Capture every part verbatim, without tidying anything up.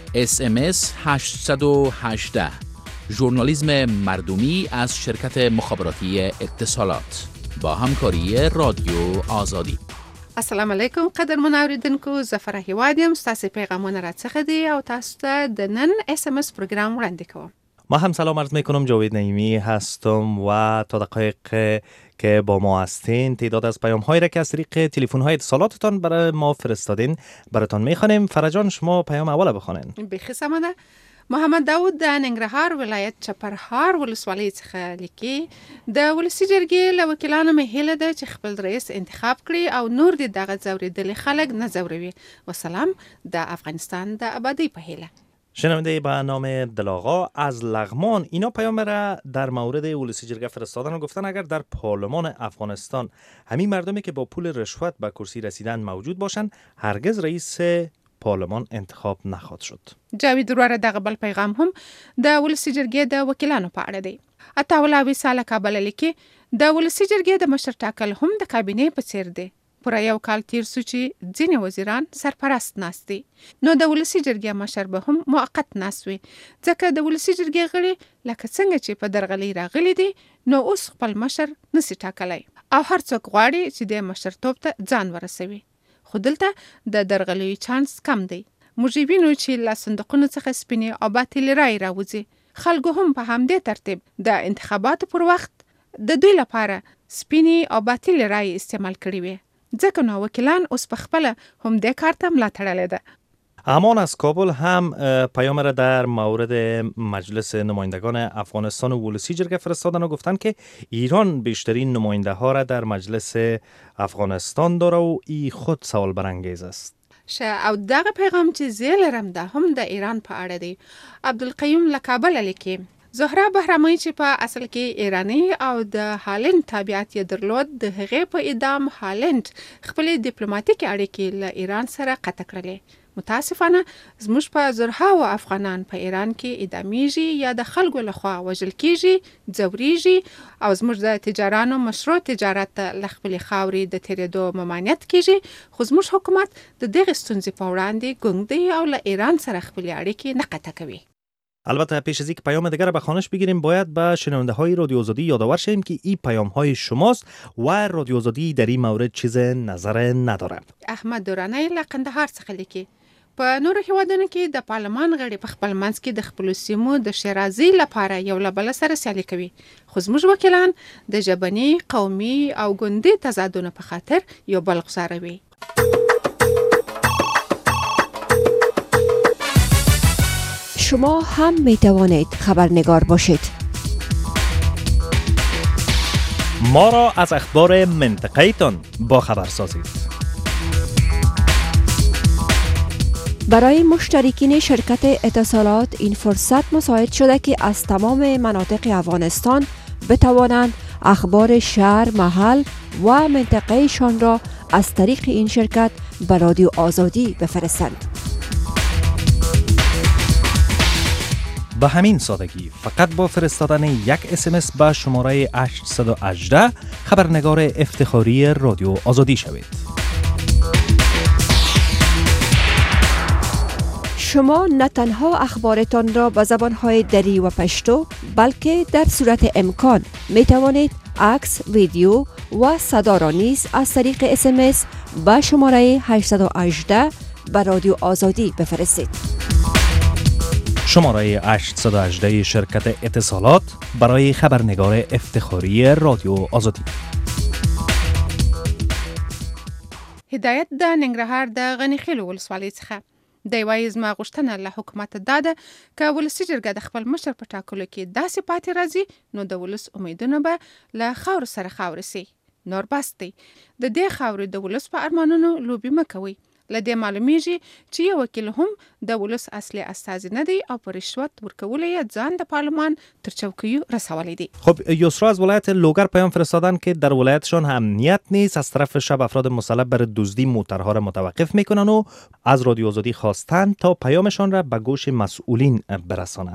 اس ام اس هشتصد و هجده، ژورنالیسم مردمی از شرکت مخابراتی اتصالات با همکاری رادیو آزادی. السلام علیکم قدرمن اوریدونکو، زه فرح وادیم، ستاسو پیغامونه راڅخه دي او تاسو ته د نن اس ام اس پروګرام وړاندې کوم. ما هم سلام عرض میکنم، جاوید نعیمی هستم و تا دقایق که با ما هستین تعداد از پیام هایی را که از طریق تلفن های اتصالاتتان برای ما فرستادین براتون میخوانیم. فرجان شما پیام اول بخونین. بخیر سمده. محمد داود د ننګرهار ولایت چپرهار ولسوالۍ څخه لیکي، د ولسی جرګې له وکیلانو مې هیله ده چې خپل رئیس انتخاب کړي او نور دې دغه ځورېدلي خلک نه ځوروي. وسلام، د افغانستان د آبادی په هیله. شنونده به نام دلاغا از لغمان اینا پیام را در مورد ولسی جرگه فرستادن و گفتن اگر در پارلمان افغانستان همین مردمی که با پول رشوت به کرسی رسیدن موجود باشند هرگز رئیس پارلمان انتخاب نخواهد شد. جاوید وروره دغه بل پیغام هم د ولسی جرګې د وکیلانو په اړه دی. اتاولاوي ساله کابل لیکي، د ولسی جرګې د مشر ټاکل هم د کابینې په څیر دی. پوره یو کال تیر سو چې ځینې وزیران سرپرست ناست دي، نو د ولسی جرګې مشر به هم موقت ناست وي، ځکه د ولسی جرګې غړي لکه څنګه چې په درغلي راغلي دي نو اوس خپل مشر نسی ټاکلی او هر څوک غواړي چې د مشرتوب ته ځان ورسوي. خو دلته د درغلیو چانس کم دی. موږ وینو چې له صندوقونو څخه سپینې او باطلې رایې راوځي. خلکو هم په همدې ترتیب د انتخاباتو پر وخت د دوی لپاره سپینې او باطلې رایې استعمال کړي وي، ځکه نو وکیلان اوس په خپله هم دې کار ته ملا تړلې ده. امان از کابل هم پیام را در مورد مجلس نمایندگان افغانستان و ولسی جرگه فرستادن و گفتن که ایران بیشترین نماینده ها را در مجلس افغانستان داره و ای خود سوال برانگیز است. شه او دغه پیغام چې زه لرم ده هم د ایران په اړه دی. عبدالقیوم له کابل لیکي، زهره بهرامي چې په اصل کې ایرانی او د هالند تابعیت یې درلود، د هغې په اعدام هالند خپلې ډیپلوماټیکې اړیکې له ایران سره قطع کړلې. متاسفانه زموږ په زرهاو افغانان په ایران کې اعدامیږي یا د خلکو لخوا وژل کیږي، ځوریږي او زموږ د تجارانو مشروع تجارت ته له خپلې خاورې د تېرېدو ممانعت کیږي. خو زموږ حکومت د دغې ستونزې په وړاندې ګونګ دی او له ایران سره خپلې اړیکې نه قطع کوي. البته پیش از اینکه پیام دیگر به خوانش بگیریم باید به شنونده های رادیو آزادی یادآور شیم که این پیام های شماست و رادیو آزادی در این مورد چیز نظر نداره. احمد دورانی له قندهار څخه لیکي، په نورو هیوادونو کې د پارلمان غړي په خپل منځ کې د خپلو سیمو د شیرازي لپاره یو له بله سره سیالي کوي، خو زموږ وکیلان د ژبني، قومي او ګوندي تضادونو په خاطر یو بل غوساروي. شما هم می توانید خبرنگار باشید. ما را از اخبار منطقه تان با خبر سازید. برای مشترکین شرکت اتصالات این فرصت مساعد شده که از تمام مناطق افغانستان بتوانند اخبار شهر، محل و منطقهشان را از طریق این شرکت به رادیو آزادی بفرستند. به همین سادگی فقط با فرستادن یک اس ام اس به شماره هشتصد و هجده خبرنگار افتخاری رادیو آزادی شوید. شما نه تنها اخبارتان را به زبانهای دری و پشتو بلکه در صورت امکان می توانید عکس، ویدیو و صدا را نیز از طریق اس ام اس به شماره هشتصد و هجده به رادیو آزادی بفرستید. شماره هشتصد و هجده شرکت اتصالات برای خبرنگار افتخاری رادیو آزادی. هدایت د ننګرهار د غنیخیل ولسوالۍ څخه دی وایي، زما غوښتنه له حکومت دا ده که ولسي جرګه د خپل مشر په ټاکلو کې داسې پاتې راځي نو د ولس امیدونه به له خاورو سره خاورې سي. نور بس دی، د دې خاورې د ولس په ارمانونو لوبې مه کوئ. له دې معلومیږي چې یو وکیل هم د ولس اصلي استازی نه دی او په رشوت ورکولو یې ځان د پارلمان تر چوکیو رسولی دی. خب یسرا از ولایت لوگر پیام فرستادن که در ولایتشان امنیت نیست، از طرف شب افراد مسلح بر دزدی موترها را متوقف میکنن و از رادیو آزادی خواستن تا پیامشان را به گوش مسئولین برسانند.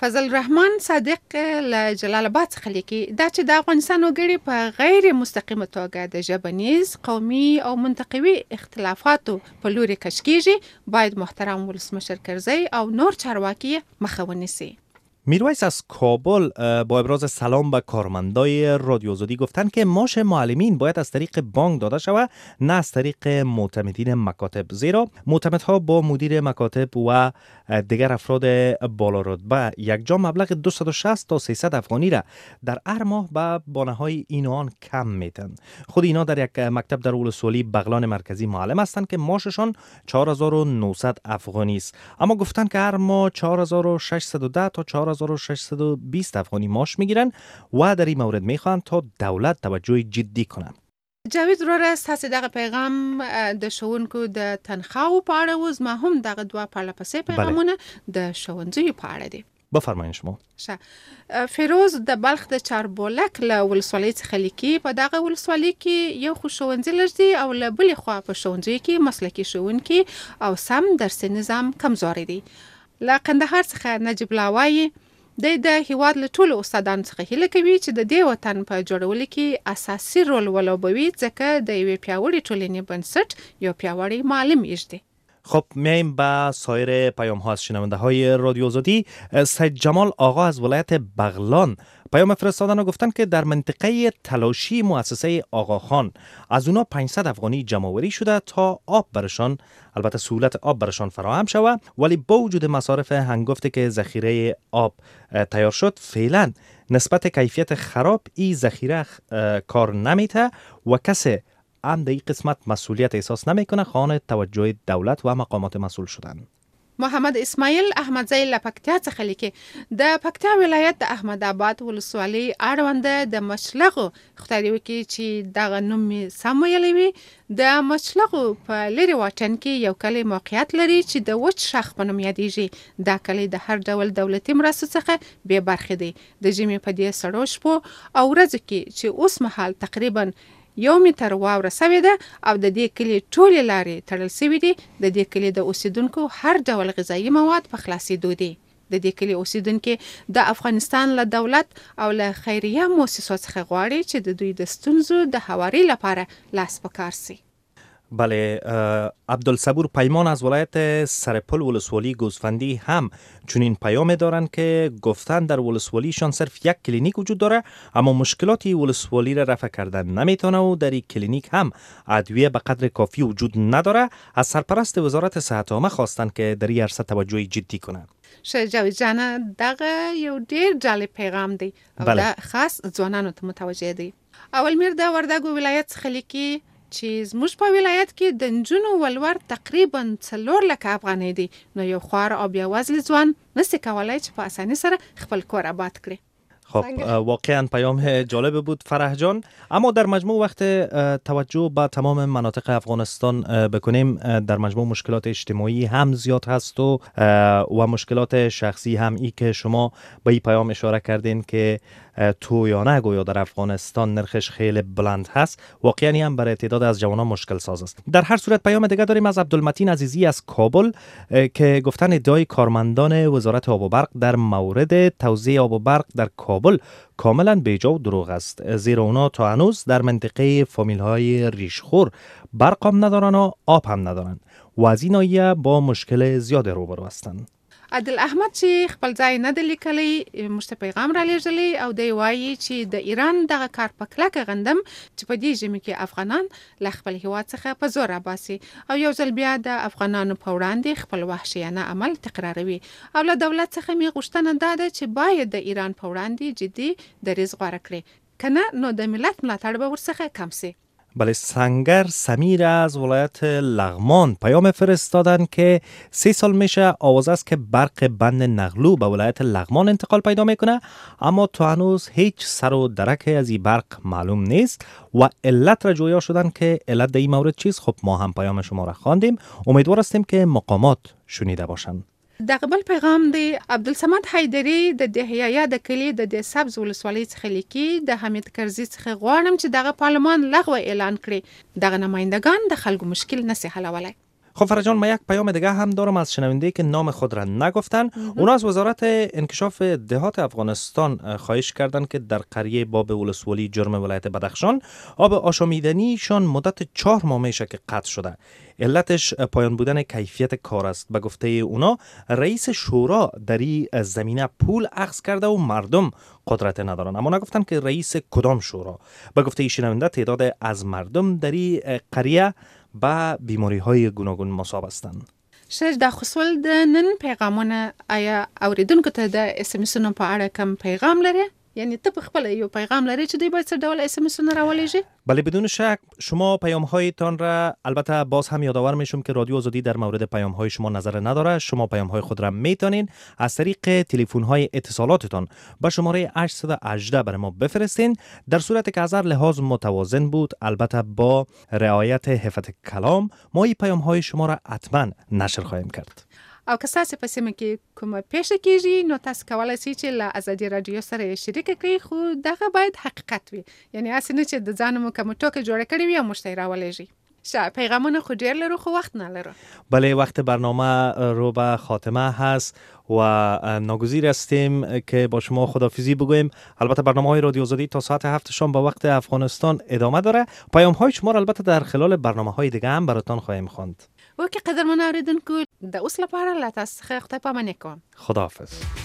فضل الرحمن صادق له جلال آباد څخه لیکي دا چې د افغانستان وګړي په غیر مستقیمه توګه د ژبنیز، قومي او منطقوي اختلافاتو په لوري کش کیږي، باید محترم ولسمشر کرزی او نور چارواکی مخه ونیسي. میرویس از کابل با ابراز سلام به کارمندای رادیو آزادی گفتن که معاش معلمین باید از طریق بانک داده شود نه از طریق معتمدین مکاتب، زیرا معتمدها با مدیر مکاتب و دیگر افراد بالا رتبه یکجا مبلغ دویست و شصت تا سیصد افغانی را در هر ماه به بانه‌های این و آن کم میتن. خود اینا در یک مکتب در ولسوالی بغلان مرکزی معلم هستند که معاششان چهار هزار و نهصد افغانی است، اما گفتن که هر ماه چهار هزار و ششصد و ده تا چهار هزار و ششصد و بیست افغانی معاش میگیرن و در این مورد میخوان تا دولت توجه جدی کنه. جاوید وروره ستاسې دغه پیغام د ښوونکو د تنخواهو په اړه و، زما هم دغه دوه پرله پسې پیغامونه د ښوونځیو په اړه دي. بفرمایئ شما. ښه، فیروز د بلخ د چاربولک له ولسوالۍ څخه لیکي په دغه ولسوالۍ کې یو خو ښوونځي لږ دي او له بلې خوا په ښوونځیو کې مسلکي ښوونکي او سم درسي نظام کمزوری دی. له قندهار څخه نجیب الله وایي د د هیواد له ټولو استادانو څخه هیله کوي چې د دې وطن په جوړولو کې اساسي رول ولوبوي، ځکه د یوې پیاوړې ټولنې بنسټ یو پیاوړی معلم ایږدي. خب میایم به سایر پیام ها از شنونده های رادیو آزادی. سید جمال آقا از ولایت بغلان پیام فرستادن و گفتن که در منطقه تلاشی مؤسسه آقاخان از اونا پانصد افغانی جمع‌آوری شده تا آب برشان، البته سهولت آب برشان فراهم شود، ولی با وجود مصارف هنگفتی که ذخیره آب تیار شد فعلا نسبت کیفیت خراب این ذخیره کار نمیته و کسی هم در این قسمت مسئولیت احساس نمیکنه. خواهان توجه دولت و مقامات مسئول شدن. محمد اسماعیل احمدزی له پکتیا څخه لیکي د پکتیا ولایت د احمد آباد ولسوالۍ اړونده د مشلغو خدای دې وکړي چې دغه نوم سم ویلی وي د مشلغو په لرې واټن کې یو کلی موقعیت لري چې د وچ شاخ په نوم یادیږي. دا کلی د هر ډول دولتي مرستو څخه بې برخې دی. د ژمي په دې سړو شپو او ورځو کې چې اوس مهال تقریبا یو متر واوره سوې ده او د دې کلي ټولې لارې تړل سوي دي. د دې کلي د اوسیدونکو هر ډول غذایي مواد په خلاصېدو دي. د دې کلي اوسیدونکي د افغانستان له دولت او له خیریه مؤسسو څخه غواړي چې د دوی د ستونزو د هواري لپاره لاس په کار سي. بله، عبدالصبور پیمان از ولایت سرپل ولسوالی گوسفندی هم چنین پیام دارند که گفتن در ولسوالیشان صرف یک کلینیک وجود داره، اما مشکلاتی ولسوالی را رفع کردن نمیتونه و در این کلینیک هم ادویه به قدر کافی وجود نداره. از سرپرست وزارت صحت عامه خواستن که در این عرصه توجه جدی کنه. شجاوی جانه دغه یو ډیر جالب پیغام دی او دا خاص ځوانانو ته متوجه دی. اول میر د وردګو ولایت څخه لیکي چې زموږ په ولایت کې د نجونو ولور تقریبا څلور لکه افغانۍ دی، نو یو خوار او بیا وزلی ځوان نسی کولای چې په اسانۍ سره خپل کور آباد کړي. خب واقعا پیام جالب بود فرح جان، اما در مجموع وقت توجه به تمام مناطق افغانستان بکنیم، در مجموع مشکلات اجتماعی هم زیاد هست و و مشکلات شخصی هم. ای که شما به این پیام اشاره کردین که تویانه گویا در افغانستان نرخش خیلی بلند هست، واقعا هم برای تعداد از جوانان مشکل ساز است. در هر صورت پیام دیگه داریم از عبدالمتین عزیزی از کابل که گفتن ادعای کارمندان وزارت آب و برق در مورد توزیع آب و برق در کابل کاملا بیجا و دروغ است، زیرا اونا تا هنوز در منطقه فامیل های ریشخور برق هم ندارن و آب هم ندارن و از این ناحیه با مشکل زیاد روبرو هستند. عادل احمد چې خپل ځای نه دی لیکلی موږ ته پیغام را لیږلی او دی وایي چې د ایران دغه کار په کلکه غندم چې په دې ژمي کې افغانان له خپل هیواد څخه په زور راباسي او یو ځل بیا د افغانانو په وړاندې خپل وحشیانه عمل تکراروي. او له دولت څخه مې غوښتنه دا ده چې باید د ایران په وړاندې جدي دریځ غوره کړي، که نه نو د ملت ملاتړ به ورڅخه کم سي. بله، سنگر سمیر از ولایت لغمان پیام فرستادن که سه سال میشه آواز است که برق بند نغلو به ولایت لغمان انتقال پیدا میکنه، اما تا هنوز هیچ سر و درک از این برق معلوم نیست و علت را جویا شدن که علت در این مورد چیست. خب ما هم پیام شما را خواندیم، امیدوار هستیم که مقامات شنیده باشند. دغه بل پیغام دی عبدالصمد حیدری د دهیایا د کلی د سبز ولسوالۍ څخه لیکي د حمید کرزي څخه غواړم چې دغه پارلمان لغوه اعلان کړي، دغه نمایندگان د خلکو مشکل نسی حلولای. خب فرجان، ما یک پیام دیگه هم دارم از شنونده که نام خود را نگفتن. اونا از وزارت انکشاف دهات افغانستان خواهش کردن که در قریه باب ولسوالی جرم ولایت بدخشان آب آشامیدنیشان مدت چهار ماه میشه که قطع شده. علتش پایان بودن کیفیت کار است. به گفته اونا رئیس شورا در این زمینه پول اخذ کرده و مردم قدرت ندارن، اما نگفتن که رئیس کدام شورا. به گفته شنونده تعداد از مردم در این قریه با بیماری های گوناگون مصاب هستند. شش د خصول د نن پیغامونه آیا اوریدونکو ته د اس ام اسونو په اړه کم پیغام لري؟ یعنی ته په خپل یو پیغام لري چې دوی باید څه ډول اس ام اسونه راولېږي؟ بله، بدون شک شما پیام هایتان را، البته باز هم یادآور میشم که رادیو آزادی در مورد پیام های شما نظر نداره. شما پیام های خود را میتونین از طریق تلفن های اتصالاتتان با شماره هشت یک هشت برای ما بفرستین. در صورتی که از هر لحاظ متوازن بود، البته با رعایت حفظ کلام، ما این پیام های شما را حتما نشر خواهیم کرد. او که تاسو په سیمه کې کومه پیښه کیږي نو تاسو کولای شئ چې له ازادي رادیو سره شریک کړئ، خو دغه باید حقیقت وي، یعنی اسې نه چې د ځان مو کوم ټوکې جوړ کړی وي او موږ ته راولېږي. شه پیغامونه خو ډیر لرو خو وخت نه لرو. بله، وقت برنامه رو به خاتمه هست و ناگزیر هستیم که با شما خداحافظی بگوییم. البته برنامه های رادیو آزادی تا ساعت هفت شام به وقت افغانستان ادامه داره. پیام های شما را البته در خلال برنامه های دیگه هم براتون خواهیم خواند. و که قدرمن اوریدونکو د اوس لپاره لا تاسو څخه خدای پاماني کوم. خداحافظ.